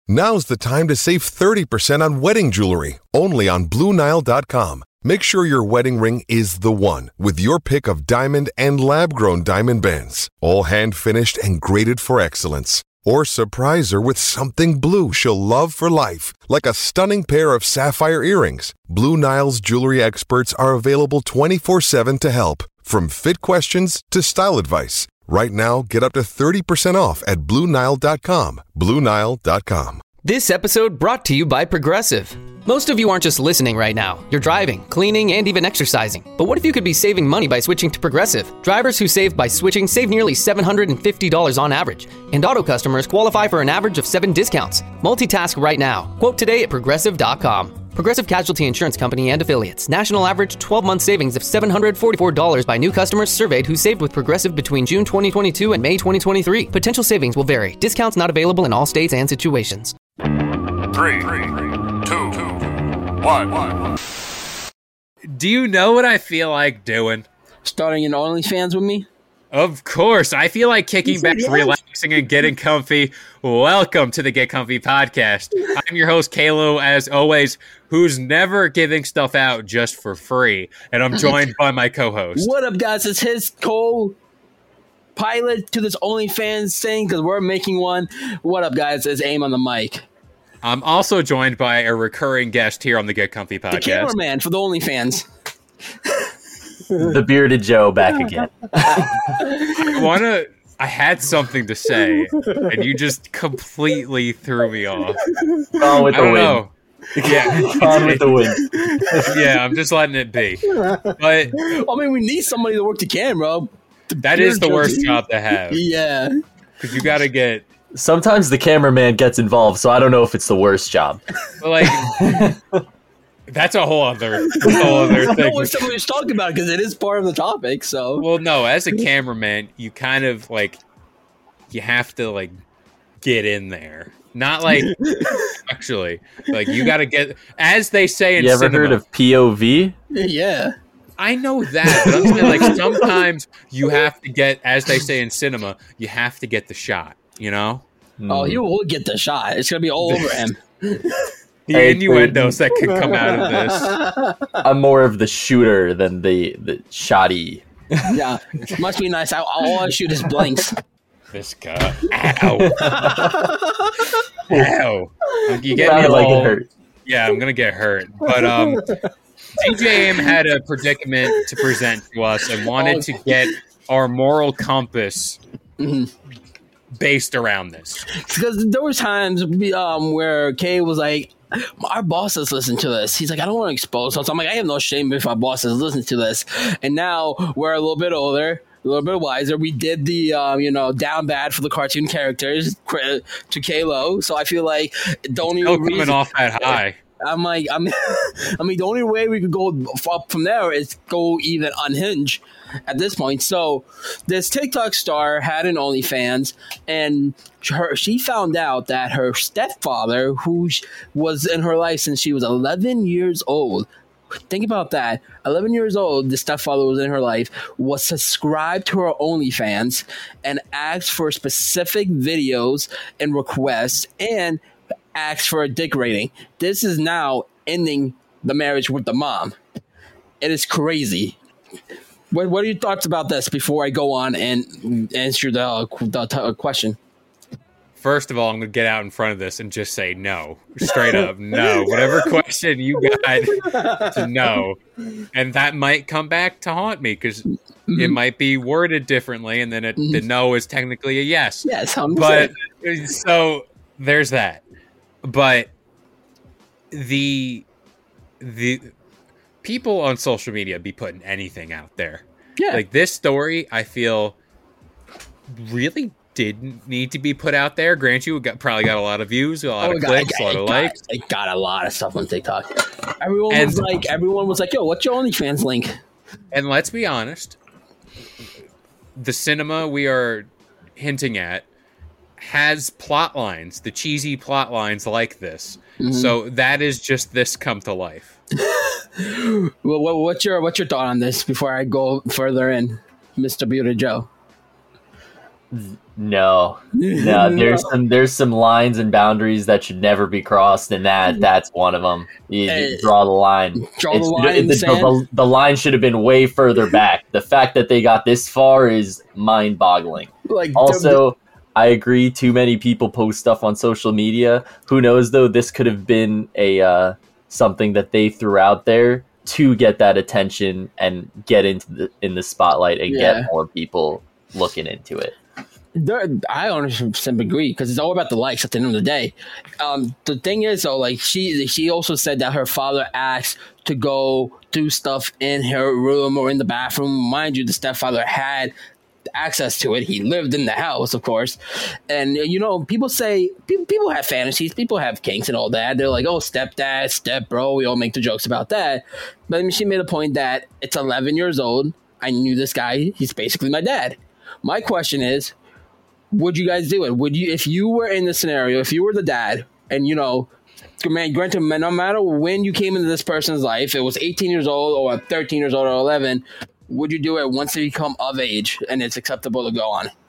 Now's the time to save 30% on wedding jewelry, only on BlueNile.com. Make sure your wedding ring is the one with your pick of diamond and lab-grown diamond bands, all hand-finished and graded for excellence. Or surprise her with something blue she'll love for life, like a stunning pair of sapphire earrings. Blue Nile's jewelry experts are available 24/7 to help, from fit questions to style advice. Right now, get up to 30% off at BlueNile.com. BlueNile.com. This episode brought to you by Progressive. Most of you aren't just listening right now. You're driving, cleaning, and even exercising. But what if you could be saving money by switching to Progressive? Drivers who save by switching save nearly $750 on average. And auto customers qualify for an average of 7 discounts. Multitask right now. Quote today at Progressive.com. Progressive Casualty Insurance Company and Affiliates. National average 12-month savings of $744 by new customers surveyed who saved with Progressive between June 2022 and May 2023. Potential savings will vary. Discounts not available in all states and situations. 3, 2, 1. Do you know what I feel like doing? Starting an OnlyFans with me? Of course. I feel like kicking back, yes. Relaxing, and getting comfy. Welcome to the Get Comfy podcast. I'm your host, Kalo, as always, who's never giving stuff out just for free. And I'm joined by my co-host. What up, guys? It's his co-pilot to this OnlyFans thing, because we're making one. What up, guys? It's Aim on the mic. I'm also joined by a recurring guest here on the Get Comfy podcast. The cameraman for the OnlyFans. The bearded Joe back again. I had something to say, and you just completely threw me off. On with the wind. Know. Yeah, on with the wind. Yeah, I'm just letting it be. But I mean, we need somebody to work the camera. That is the worst job to have. Yeah. Because you got to get... Sometimes the cameraman gets involved, so I don't know if it's the worst job. But like, that's a whole other thing. No, we're still just talking about it because it is part of the topic. So, well, no, as a cameraman, you kind of like you have to like get in there, not like actually, like you got to get, as they say in cinema. You ever heard of POV? Yeah. I know that, but I'm saying like sometimes you have to get, as they say in cinema, you have to get the shot. You know? Oh, he will get the shot. It's gonna be all over him. The innuendos that could come out of this. I'm more of the shooter than the shotty. Yeah, must be nice. All I shoot is blanks. This guy. Ow. Ow. You get me like it hurt. Yeah, I'm gonna get hurt. But DJM had a predicament to present to us and wanted to get our moral compass based around this. Because there were times where Kay was like, our bosses listen to this. He's like, I don't want to expose us. I'm like, I have no shame if our bosses listen to this. And now we're a little bit older, a little bit wiser. We did the, down bad for the cartoon characters to Kalo. So I feel like the only coming off that high. I'm like, I mean, the only way we could go up from there is go even unhinge at this point. So this TikTok star had an OnlyFans, and she found out that her stepfather, who was in her life since she was 11 years old, think about that, 11 years old, the stepfather was in her life, was subscribed to her OnlyFans and asked for specific videos and requests and asked for a dick rating. This is now ending the marriage with the mom. It is crazy. What are your thoughts about this before I go on and answer the question? First of all, I'm going to get out in front of this and just say no. Straight up, no. Whatever question you got to no. And that might come back to haunt me because it might be worded differently, and then the no is technically a yes. Yes, 100%. But so there's that. But the people on social media be putting anything out there. Yeah. Like this story, I feel really didn't need to be put out there. Grant you, probably got a lot of views, a lot of clicks, a lot of likes. It got a lot of stuff on TikTok. Everyone was like, yo, what's your OnlyFans link? And let's be honest, the cinema we are hinting at has plot lines, the cheesy plot lines like this. Mm-hmm. So that is just this come to life. Well, what's your thought on this before I go further in, Mr. Beauty Joe? No, there's some lines and boundaries that should never be crossed, and that's one of them. You draw the line. The line should have been way further back. The fact that they got this far is mind-boggling. Also, I agree. Too many people post stuff on social media. Who knows though? This could have been a something that they threw out there to get that attention and get in the spotlight and get more people looking into it. I 100% agree because it's all about the likes at the end of the day. The thing is, though, like she also said that her father asked to go do stuff in her room or in the bathroom. Mind you, the stepfather had access to it. He lived in the house, of course. And, people say, people have fantasies, people have kinks and all that. They're like, oh, stepdad, step bro. We all make the jokes about that. But I mean, she made a point that it's 11 years old. I knew this guy. He's basically my dad. My question is, would you guys do it? Would you, if you were in this scenario, if you were the dad, and granted, no matter when you came into this person's life, it was 18 years old or 13 years old or 11, would you do it once they become of age and it's acceptable to go on?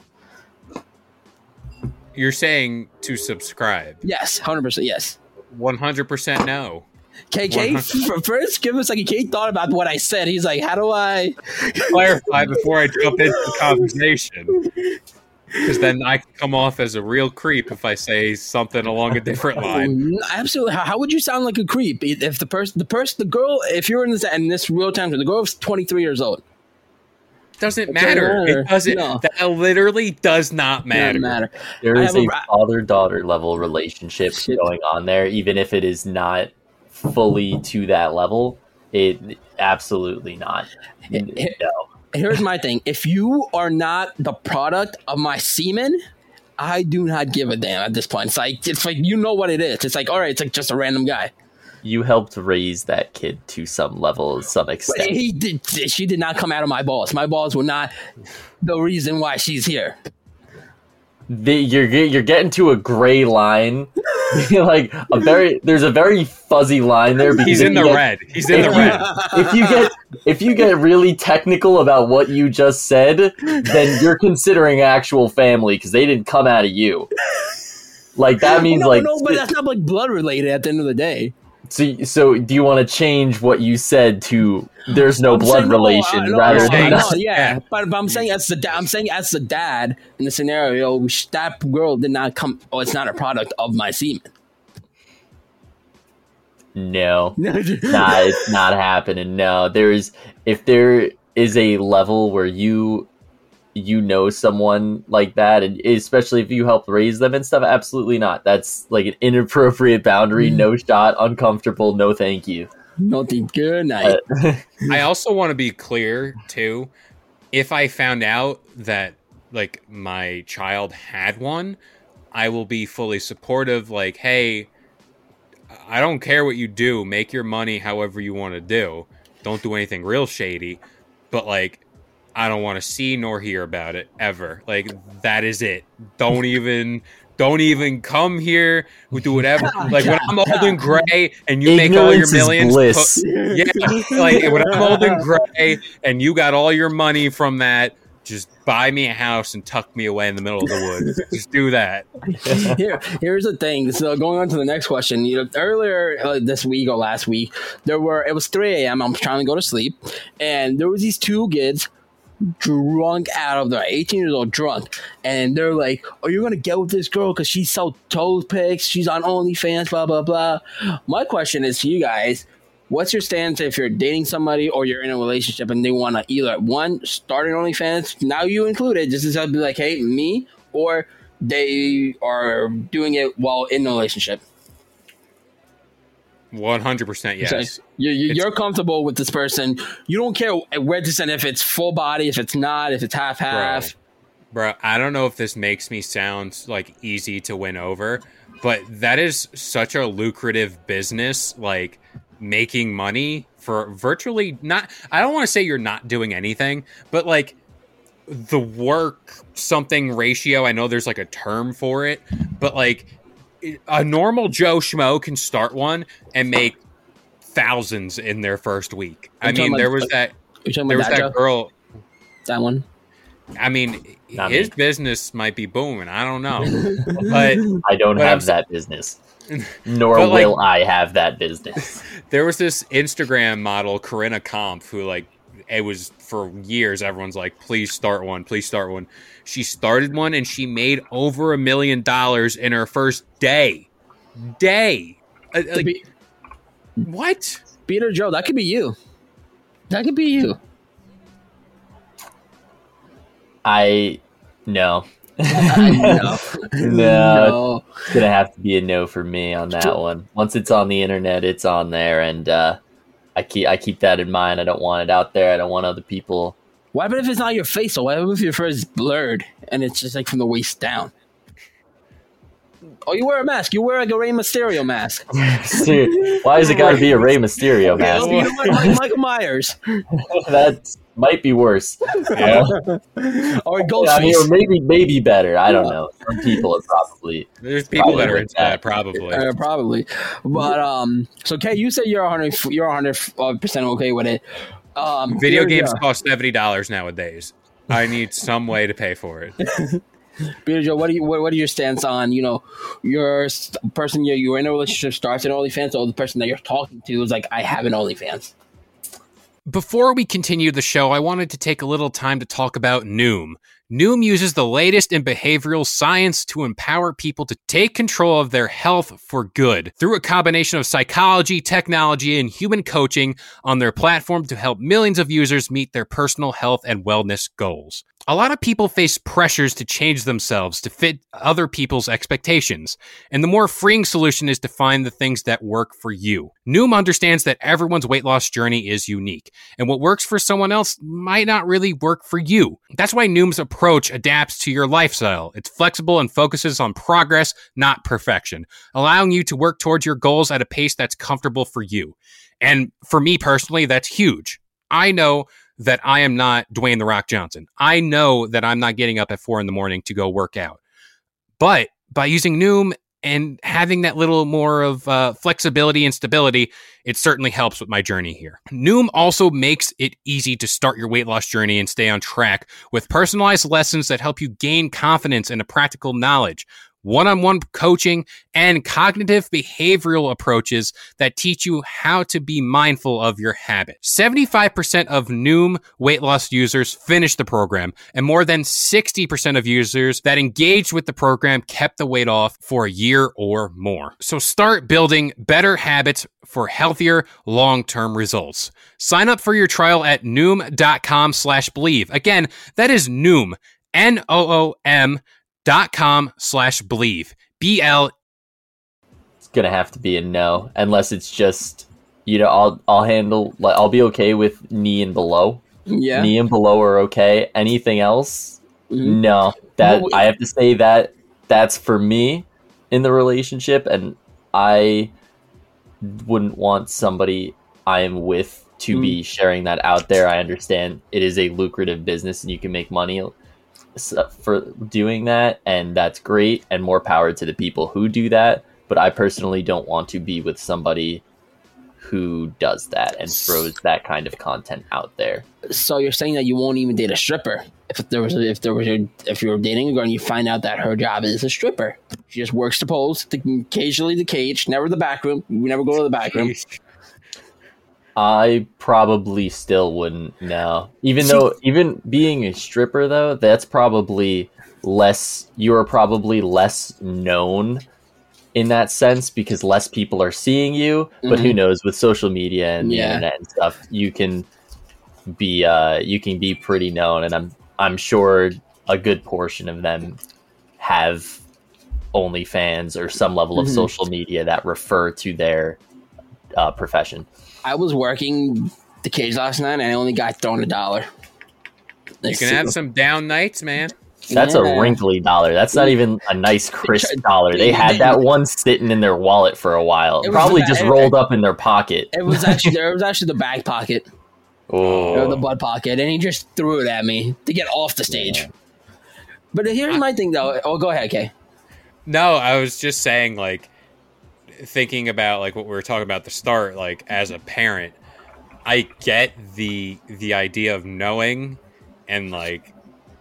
You're saying to subscribe? Yes, 100%. Yes, 100% no. KK, first, give us like Kate thought about what I said. He's like, how do I clarify before I jump into the conversation? Because then I can come off as a real creep if I say something along a different line. Absolutely. How would you sound like a creep if the girl, if you're in this real time, the girl's 23 years old? Doesn't matter. It doesn't. No. That literally does not matter. There is a father-daughter level relationship going on there, even if it is not fully to that level. It absolutely not. No. Here's my thing. If you are not the product of my semen, I do not give a damn at this point. It's like you know what it is. It's like, all right, it's like just a random guy. You helped raise that kid to some level, some extent. She did not come out of my balls. My balls were not the reason why she's here. You're getting to a gray line. Like there's a very fuzzy line there. He's in the red. He's in the red. If you get really technical about what you just said, then you're considering actual family because they didn't come out of you. Like that means no, but that's not like blood related at the end of the day. So do you want to change what you said to there's no blood relation rather than but I'm saying as the dad in the scenario, that girl did not come. Oh, it's not a product of my semen. No, it's not happening. No, if there is a level where you someone like that, and especially if you help raise them and stuff, absolutely not. That's like an inappropriate boundary. No shot, uncomfortable. No, thank you. No, thank you. Good night. I also want to be clear too. If I found out that like my child had one, I will be fully supportive. Like, hey, I don't care what you do. Make your money however you want to do. Don't do anything real shady. But like, I don't want to see nor hear about it ever. Like, that is it. Don't even come here. We do whatever. Like when I'm old and gray and you make all your millions. Like when I'm old and gray and you got all your money from that, just buy me a house and tuck me away in the middle of the woods. Just do that. Here's the thing. So going on to the next question. Earlier this week or last week, it was 3 a.m. I'm trying to go to sleep, and there was these two kids drunk out of their 18 years old drunk, and they're like, are you gonna get with this girl because she sells toe pics, she's on OnlyFans, blah blah blah. My question is to you guys, what's your stance if you're dating somebody or you're in a relationship and they want to either one start an OnlyFans, now you included, just to be like, hey, me, or they are doing it while in a relationship? 100% yes. So you're comfortable with this person. You don't care where to send, if it's full body, if it's not, if it's half. Bro, I don't know if this makes me sound like easy to win over, but that is such a lucrative business, like making money for virtually not. I don't want to say you're not doing anything, but like the work something ratio. I know there's like a term for it, but like a normal Joe Schmo can start one and make thousands in their first week. I mean, there was that girl. That one? I mean, his business might be booming. I don't know, but I don't have that business, nor will I have that business. There was this Instagram model, Corinna Kampf, who it was for years. Everyone's like, please start one, please start one. She started one and she made over $1 million in her first day. What? Peter Joe, that could be you. That could be you. No. No. No. It's going to have to be a no for me on that one. Once it's on the internet, it's on there, and I keep that in mind. I don't want it out there. I don't want other people. What if it's not your face? Or what if your face is blurred and it's just from the waist down? Oh, you wear a mask. You wear a Rey Mysterio mask. Why is it got to be a Rey Mysterio mask? You look like Michael Myers. That might be worse. Yeah. Or Ghostface. Or maybe better. I don't know. Some people are probably. There's people that are into that, probably. Probably. But so Kay, you said you're 100% okay with it. Video games cost $70 nowadays. I need some way to pay for it. Peter Joe, what are your stance on, your person you're in a relationship starts an OnlyFans, or the person that you're talking to is like, I have an OnlyFans? Before we continue the show, I wanted to take a little time to talk about Noom. Noom uses the latest in behavioral science to empower people to take control of their health for good through a combination of psychology, technology, and human coaching on their platform to help millions of users meet their personal health and wellness goals. A lot of people face pressures to change themselves to fit other people's expectations, and the more freeing solution is to find the things that work for you. Noom understands that everyone's weight loss journey is unique, and what works for someone else might not really work for you. That's why Noom's approach adapts to your lifestyle. It's flexible and focuses on progress, not perfection, allowing you to work towards your goals at a pace that's comfortable for you. And for me personally, that's huge. I know that I am not Dwayne The Rock Johnson. I know that I'm not getting up at 4 a.m. to go work out. But by using Noom and having that little more of flexibility and stability, it certainly helps with my journey here. Noom also makes it easy to start your weight loss journey and stay on track with personalized lessons that help you gain confidence and a practical knowledge, one-on-one coaching, and cognitive behavioral approaches that teach you how to be mindful of your habits. 75% of Noom weight loss users finished the program, and more than 60% of users that engaged with the program kept the weight off for a year or more. So start building better habits for healthier long-term results. Sign up for your trial at Noom.com/believe. Again, that is Noom, Noom.com/believe. BL. It's gonna have to be a no, unless it's just, I'll handle, I'll be okay with knee and below. Yeah, knee and below are okay. Anything else, no. I have to say that's for me in the relationship, and I wouldn't want somebody I am with to be sharing that out there. I understand it is a lucrative business and you can make money for doing that, and that's great, and more power to the people who do that, but I personally don't want to be with somebody who does that and throws that kind of content out there. So you're saying that you won't even date a stripper if you're dating a girl and you find out that her job is a stripper? She just works the poles, occasionally the cage, never the back room. We never go to the back room. I probably still wouldn't know. Even being a stripper though, that's probably you're probably less known in that sense because less people are seeing you. But who knows, with social media and the internet and stuff, you can be pretty known, and I'm sure a good portion of them have OnlyFans or some level of social media that refer to their profession. I was working the cage last night and I only got thrown $1. You can have some down nights, man. That's a wrinkly dollar. That's not even a nice crisp dollar. They had that one sitting in their wallet for a while. Probably just rolled up in their pocket. It was actually the back pocket. Oh. Or the butt pocket. And he just threw it at me to get off the stage. Yeah. But here's my thing though. Oh, go ahead, Kay. No, I was just saying, thinking about what we were talking about at the start, as a parent, I get the idea of knowing and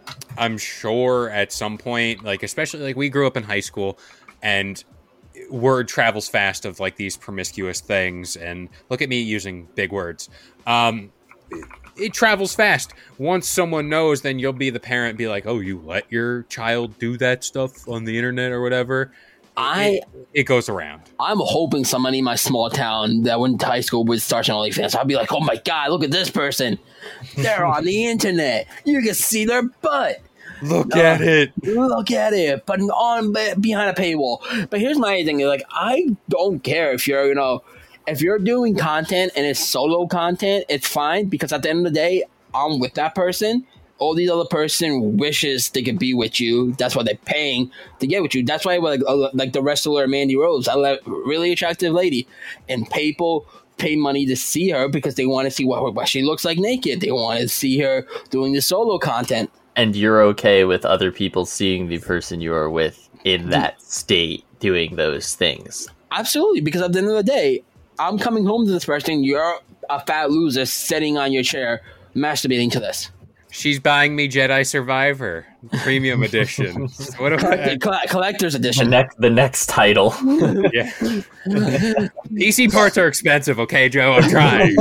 I'm sure at some point, like especially like we grew up in high school, and word travels fast of like these promiscuous things. And look at me using big words. It travels fast. Once someone knows, then you'll be the parent, be like, "Oh, you let your child do that stuff on the internet or whatever." It goes around. I'm hoping somebody in my small town that went to high school would start an OnlyFans. I'll be like, "Oh my god, look at this person! They're on the internet. You can see their butt. Look at it. Look at it, but on behind a paywall." But here's my thing: like, I don't care if you're, if you're doing content and it's solo content, it's fine, because at the end of the day, I'm with that person. All these other person wishes they could be with you. That's why they're paying to get with you. That's why, like the wrestler Mandy Rose, a really attractive lady, and people pay money to see her because they want to see what she looks like naked. They want to see her doing the solo content. And you're okay with other people seeing the person you are with in that state doing those things? Absolutely, because at the end of the day, I'm coming home to this person. You're a fat loser sitting on your chair masturbating to this. She's buying me Jedi Survivor Premium Edition. What Collector's Edition. The next title. Yeah. PC parts are expensive, okay, Joe? I'm trying.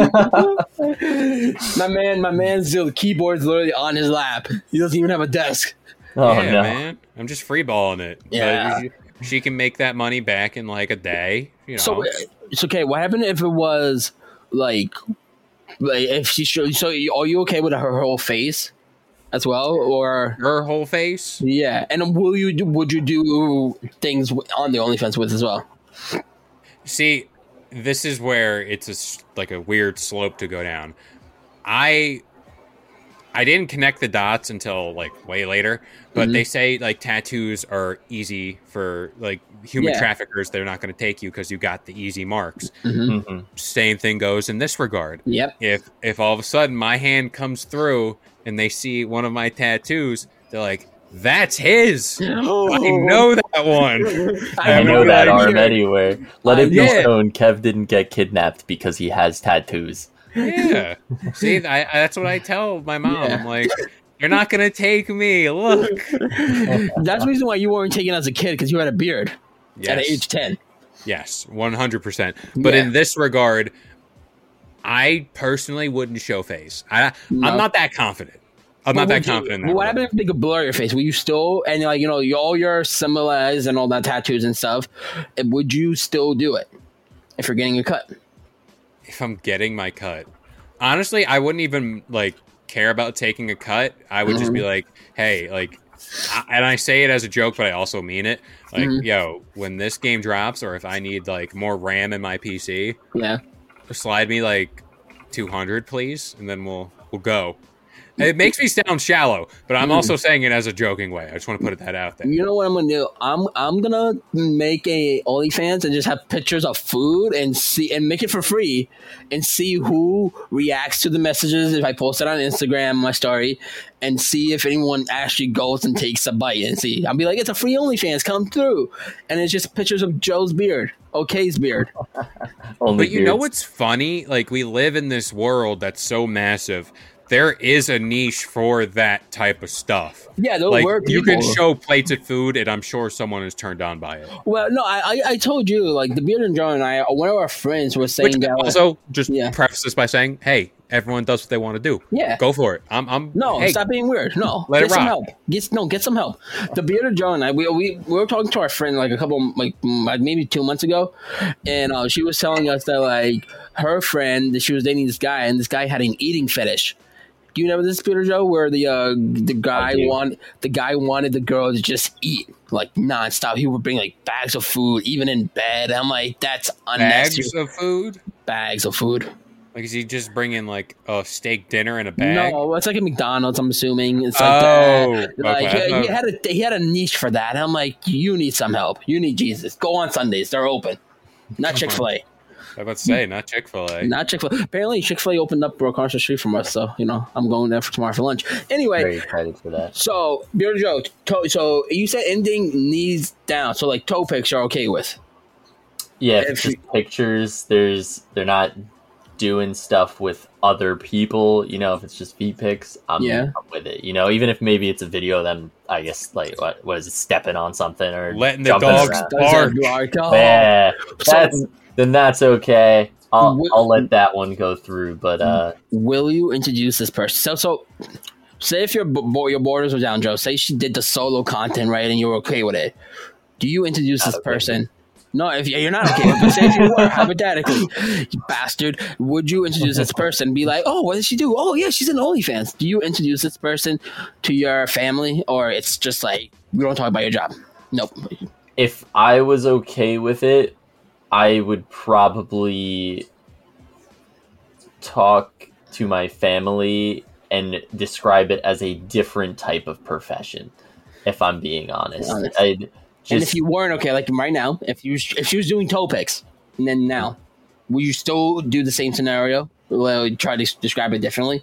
my man's keyboard's literally on his lap. He doesn't even have a desk. Oh, yeah, no. man. I'm just freeballing it. Yeah. But she can make that money back in like a day. So it's okay. What happened if it was like if she showed? So are you okay with her whole face as well, or her whole face? Yeah. And would you do things on the OnlyFans with as well? See, this is where it's like a weird slope to go down. I didn't connect the dots until like way later, but they say like tattoos are easy for like human traffickers. They're not going to take you because you got the easy marks. Same thing goes in this regard. Yep. If all of a sudden my hand comes through and they see one of my tattoos, they're like, "That's his. I know that one. I know that arm anywhere." Let it be known Kev didn't get kidnapped because he has tattoos. Yeah. See, that's what I tell my mom. I'm like, "You're not going to take me. Look." That's the reason why you weren't taken as a kid, because you had a beard at age 10. Yes, 100%. But in this regard, I personally wouldn't show face. I'm not that confident. I'm not that confident. What happened if they could blur your face? Will you still, and like, all your similes and all that tattoos and stuff, would you still do it if you're getting a cut? If I'm getting my cut, honestly, I wouldn't even like care about taking a cut. I would just be like, "Hey, like," and I say it as a joke, but I also mean it. Like, yo, when this game drops, or if I need like more RAM in my PC, slide me like 200, please, and then we'll go. It makes me sound shallow, but I'm also saying it as a joking way. I just want to put that out there. You know what I'm gonna do? I'm gonna make a OnlyFans and just have pictures of food and make it for free, and see who reacts to the messages if I post it on Instagram, my story, and see if anyone actually goes and takes a bite and see. I'll be like, "It's a free OnlyFans, come through," and it's just pictures of Joe's beard, OK's beard. But you know what's funny? Like, we live in this world that's so massive. There is a niche for that type of stuff. Yeah, like, you can show plates of food, and I'm sure someone is turned on by it. Well, no, I told you, like, the Beard and John and I, one of our friends was saying that. Also, just preface this by saying, hey, everyone does what they want to do. Yeah, go for it. Hey, stop being weird. No, let it rock. Some help. Get some help. The Beard and John and I, we were talking to our friend like a couple, like maybe 2 months ago, and she was telling us that like her friend, she was dating this guy, and this guy had an eating fetish. Do you remember this, Peter Joe, where the guy wanted the girl to just eat like nonstop? He would bring like bags of food, even in bed. I'm like, that's unnecessary. Bags of food. Like, is he just bringing like a steak dinner in a bag? No, it's like a McDonald's. I'm assuming it's like that. Like, okay. he had a niche for that. And I'm like, you need some help. You need Jesus. Go on Sundays; they're open. Not Chick-fil-A. I was about to say, not Chick-fil-A. Not Chick-fil-A. Apparently, Chick-fil-A opened up across the street from us, so, I'm going there for tomorrow for lunch. Anyway. Very excited for that. So, Beard Joe, so you said ending knees down, so, like, toe pics you're okay with? Yeah, just pictures, they're not doing stuff with other people, you know, if it's just feet pics, I'm with it. You know, even if maybe it's a video of them, I guess, like, what is it, stepping on something or letting the dogs bark. Yeah, then that's okay. I'll let that one go through. But will you introduce this person? So say if your borders were down, Joe. Say she did the solo content, right, and you were okay with it. Do you introduce this person? No, if you're not okay with it, say if you were, hypothetically, you bastard, would you introduce this person? Be like, oh, what did she do? Oh, yeah, she's in OnlyFans. Do you introduce this person to your family, or it's just like, we don't talk about your job? Nope. If I was okay with it, I would probably talk to my family and describe it as a different type of profession, if I'm being honest. And if you weren't okay, like right now, if she was doing toe picks, and then now, would you still do the same scenario? Well, try to describe it differently?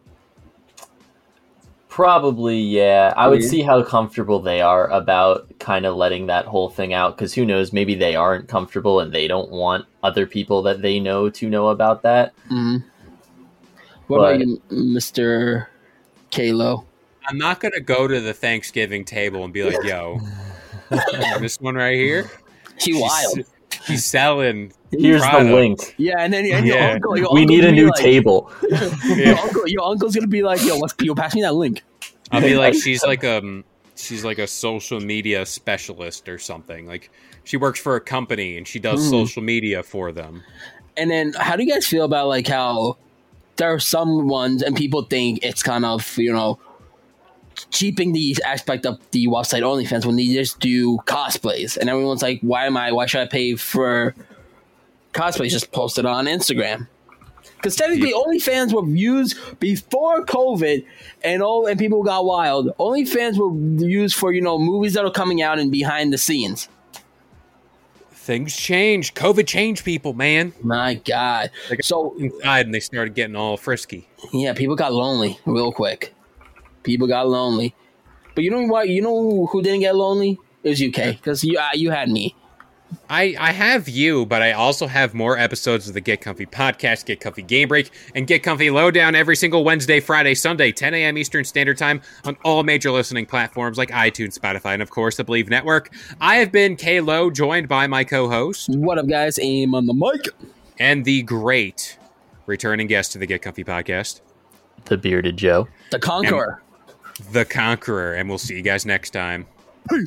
Probably, yeah. I would see how comfortable they are about kind of letting that whole thing out, because who knows, maybe they aren't comfortable and they don't want other people that they know to know about that. Mm-hmm. What about you, Mr. Kalo? I'm not going to go to the Thanksgiving table and be like, yo, this one right here? She's wild. He's selling. Here's product. The link. Yeah, and then your uncle. We need a new table. Your uncle's gonna be like, "Yo, pass me that link." I'll be like, she's like a social media specialist or something. Like, she works for a company and she does social media for them. And then, how do you guys feel about like how there are some ones and people think it's kind of, you know, cheaping the aspect of the website OnlyFans when they just do cosplays, and everyone's like, why should I pay for cosplays? Just post it on Instagram, because technically OnlyFans were used before COVID and people got wild. OnlyFans were used for, you know, movies that are coming out and behind the scenes. Things change. COVID changed people, man. My God. They got inside and they started getting all frisky. Yeah, people got lonely real quick. People got lonely. But you know what? You know who didn't get lonely? It was UK, because you had me. I have you, but I also have more episodes of the Get Comfy podcast, Get Comfy Game Break, and Get Comfy Lowdown every single Wednesday, Friday, Sunday, 10 a.m. Eastern Standard Time on all major listening platforms like iTunes, Spotify, and of course the Believe Network. I have been K-Lo, joined by my co-host. What up, guys? Aim on the mic. And the great returning guest to the Get Comfy podcast, the Bearded Joe. The Conqueror. The Conqueror, and we'll see you guys next time. Peace.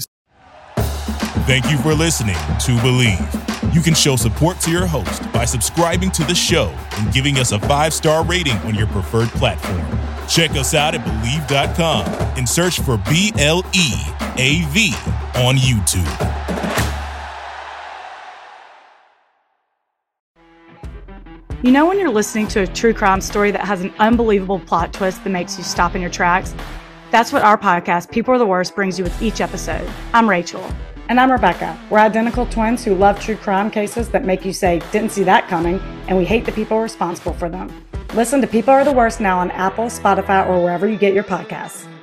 Thank you for listening to Believe. You can show support to your host by subscribing to the show and giving us a 5-star rating on your preferred platform. Check us out at Believe.com and search for BLEAV on YouTube. You know when you're listening to a true crime story that has an unbelievable plot twist that makes you stop in your tracks? That's what our podcast, People Are the Worst, brings you with each episode. I'm Rachel. And I'm Rebecca. We're identical twins who love true crime cases that make you say, didn't see that coming, and we hate the people responsible for them. Listen to People Are the Worst now on Apple, Spotify, or wherever you get your podcasts.